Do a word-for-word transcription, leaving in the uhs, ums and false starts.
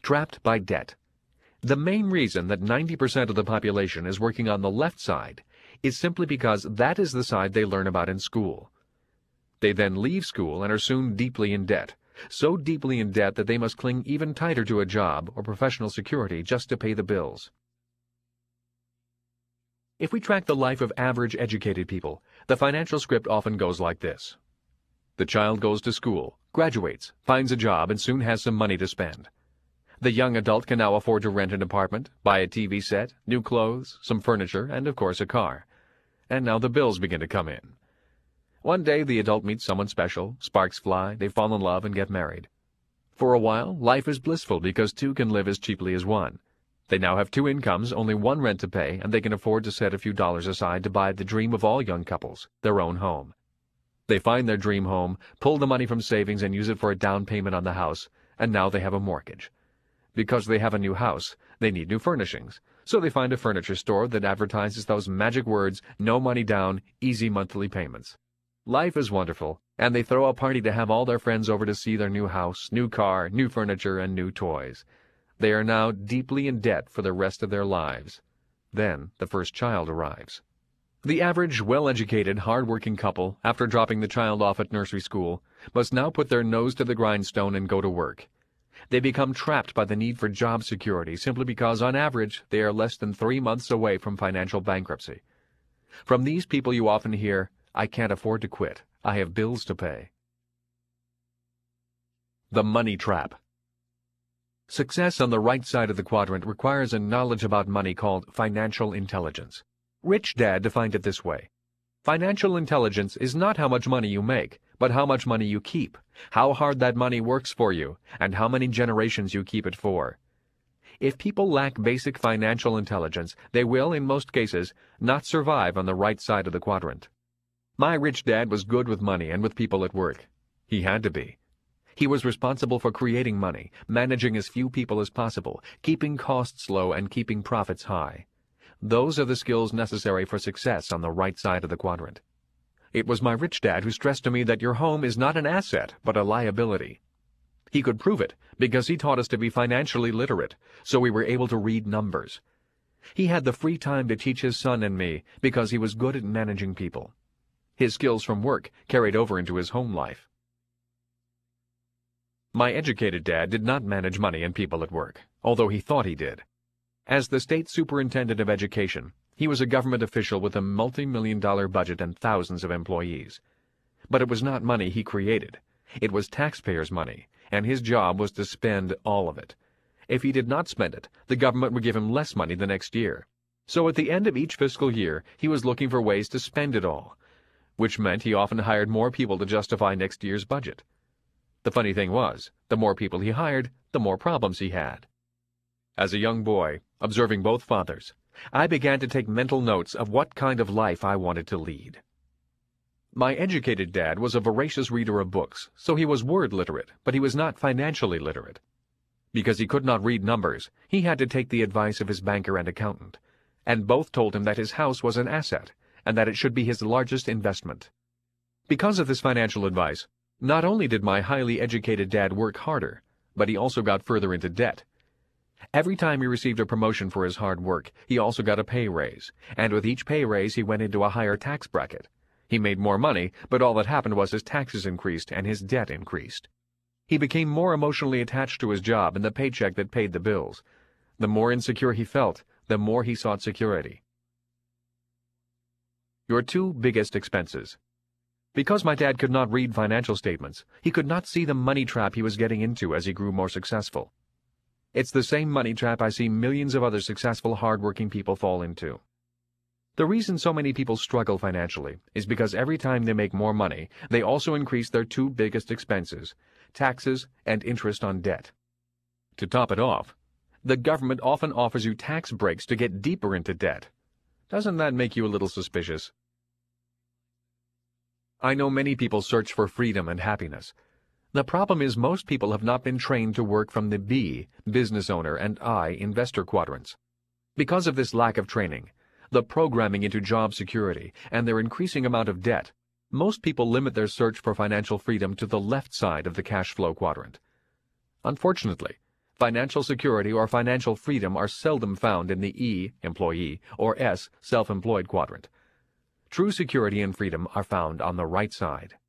Trapped by debt. The main reason that ninety percent of the population is working on the left side is simply because that is the side they learn about in school. They then leave school and are soon deeply in debt, so deeply in debt that they must cling even tighter to a job or professional security just to pay the bills. If we track the life of average educated people, the financial script often goes like this. The child goes to school, graduates, finds a job, and soon has some money to spend. The young adult can now afford to rent an apartment, buy a T V set, new clothes, some furniture, and of course a car. And now the bills begin to come in. One day the adult meets someone special, sparks fly, they fall in love and get married. For a while, life is blissful because two can live as cheaply as one. They now have two incomes, only one rent to pay, and they can afford to set a few dollars aside to buy the dream of all young couples, their own home. They find their dream home, pull the money from savings and use it for a down payment on the house, and now they have a mortgage. Because they have a new house, they need new furnishings, so they find a furniture store that advertises those magic words, no money down, easy monthly payments. Life is wonderful, and they throw a party to have all their friends over to see their new house, new car, new furniture, and new toys. They are now deeply in debt for the rest of their lives. Then the first child arrives. The average, well-educated, hard-working couple, after dropping the child off at nursery school, must now put their nose to the grindstone and go to work. They become trapped by the need for job security simply because, on average, they are less than three months away from financial bankruptcy. From these people you often hear, "I can't afford to quit. I have bills to pay." The money trap. Success on the right side of the quadrant requires a knowledge about money called financial intelligence. Rich Dad defined it this way. Financial intelligence is not how much money you make, but how much money you keep, how hard that money works for you, and how many generations you keep it for. If people lack basic financial intelligence, they will, in most cases, not survive on the right side of the quadrant. My rich dad was good with money and with people at work. He had to be. He was responsible for creating money, managing as few people as possible, keeping costs low, and keeping profits high. Those are the skills necessary for success on the right side of the quadrant. It was my rich dad who stressed to me that your home is not an asset, but a liability. He could prove it because he taught us to be financially literate, so we were able to read numbers. He had the free time to teach his son and me because he was good at managing people. His skills from work carried over into his home life. My educated dad did not manage money and people at work, although he thought he did. As the state superintendent of education, he was a government official with a multi-million dollar budget and thousands of employees. But it was not money he created. It was taxpayers' money, and his job was to spend all of it. If he did not spend it, the government would give him less money the next year. So at the end of each fiscal year, he was looking for ways to spend it all, which meant he often hired more people to justify next year's budget. The funny thing was, the more people he hired, the more problems he had. As a young boy, observing both fathers, I began to take mental notes of what kind of life I wanted to lead. My educated dad was a voracious reader of books, so he was word literate, but he was not financially literate. Because he could not read numbers, he had to take the advice of his banker and accountant, and both told him that his house was an asset, and that it should be his largest investment. Because of this financial advice, not only did my highly educated dad work harder, but he also got further into debt. Every time he received a promotion for his hard work, he also got a pay raise, and with each pay raise he went into a higher tax bracket. He made more money, but all that happened was his taxes increased and his debt increased. He became more emotionally attached to his job and the paycheck that paid the bills. The more insecure he felt, the more he sought security. Your two biggest expenses. Because my dad could not read financial statements, he could not see the money trap he was getting into as he grew more successful. It's the same money trap I see millions of other successful, hard-working people fall into. The reason so many people struggle financially is because every time they make more money, they also increase their two biggest expenses, taxes and interest on debt. To top it off, the government often offers you tax breaks to get deeper into debt. Doesn't that make you a little suspicious? I know many people search for freedom and happiness. The problem is most people have not been trained to work from the B, business owner, and I, investor quadrants. Because of this lack of training, the programming into job security, and their increasing amount of debt, most people limit their search for financial freedom to the left side of the cash flow quadrant. Unfortunately, Financial security or financial freedom are seldom found in the E, employee, or S, self-employed quadrant. True security and freedom are found on the right side.